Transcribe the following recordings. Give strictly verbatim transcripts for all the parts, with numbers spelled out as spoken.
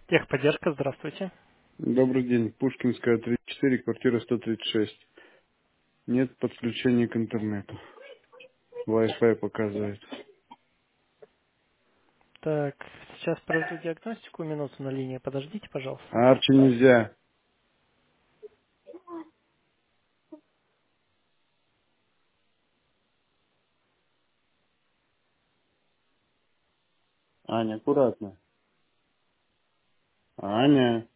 Техподдержка, здравствуйте. Добрый день. Пушкинская, тридцать четыре, квартира сто тридцать шесть. Нет подключения к интернету. Wi-Fi показывает. Так, сейчас проведу диагностику, минуту на линии. Подождите, пожалуйста. А Арчи нельзя. Аня, аккуратно. Аня.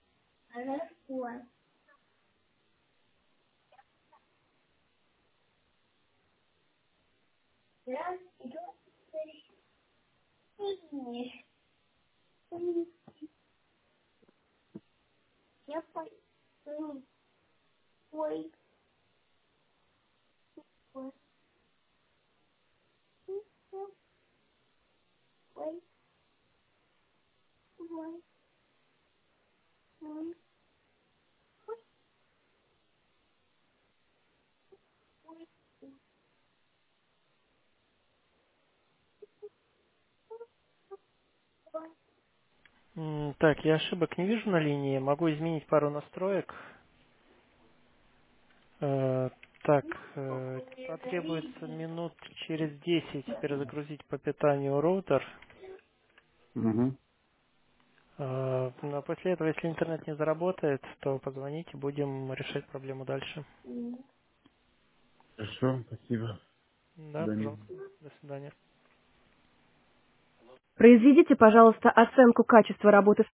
М, Так, я ошибок не вижу на линии. Могу изменить пару настроек. Э, Так, э, потребуется минут через десять перезагрузить по питанию роутер. Угу. Э, Но после этого, если интернет не заработает, то позвоните, будем решать проблему дальше. Хорошо, спасибо. Да, Да, не- пожалуйста. До свидания. Произведите, пожалуйста, оценку качества работы